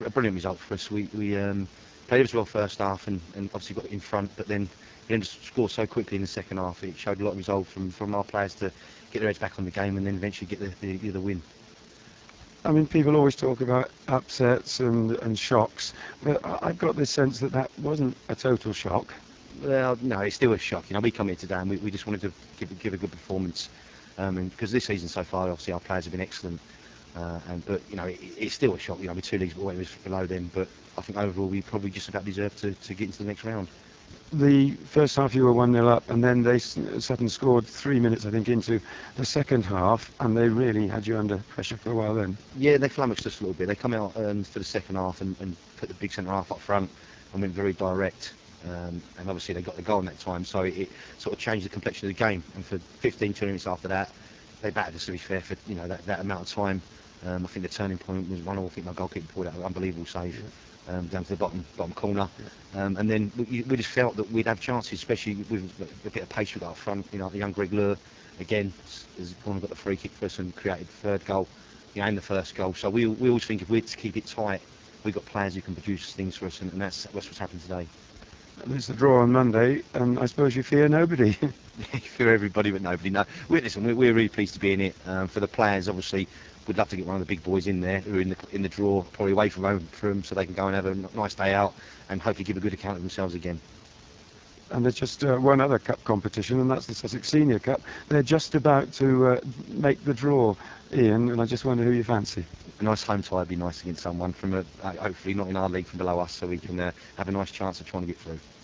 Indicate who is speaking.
Speaker 1: A brilliant result for us. We played as well first half and obviously got in front, but then we just scored so quickly in the second half. It showed a lot of resolve from our players to get their heads back on the game and then eventually get the win.
Speaker 2: I mean, people always talk about upsets and shocks, but I've got this sense that that wasn't a total shock.
Speaker 1: Well, no, it's still a shock. We come here today and we just wanted to give a good performance, and because this season so far, obviously our players have been excellent. But it's still a shock. We're 2 leagues below them, but I think overall we probably just about deserve to get into the next round.
Speaker 2: The first half you were 1-0 up, and then Sutton scored 3 minutes, I think, into the second half, and they really had you under pressure for a while then.
Speaker 1: Yeah, they flummoxed us a little bit. They come out for the second half and put the big centre half up front and went very direct. And obviously they got the goal in that time, so it sort of changed the complexion of the game. And for 15-20 minutes after that, they battered us, to be fair, for that amount of time. I think the turning point was 1-1. I think my goalkeeper pulled out an unbelievable save down to the bottom corner. And then we just felt that we'd have chances, especially with a bit of pace we got up front. The young Greg Lure, again, has gone and got the free kick for us and created the third goal, and the first goal. So we always think if we're to keep it tight, we've got players who can produce things for us, and that's what's happened today.
Speaker 2: There's the draw on Monday, and I suppose you fear nobody.
Speaker 1: You fear everybody but nobody. No, we're really pleased to be in it. For the players, obviously, we'd love to get one of the big boys in there who are in the draw, probably away from home, so they can go and have a nice day out and hopefully give a good account of themselves again.
Speaker 2: And there's just one other cup competition, and that's the Sussex Senior Cup. They're just about to make the draw, Ian, and I just wonder who you fancy.
Speaker 1: A nice home tie would be nice against someone from hopefully not in our league from below us, so we can have a nice chance of trying to get through.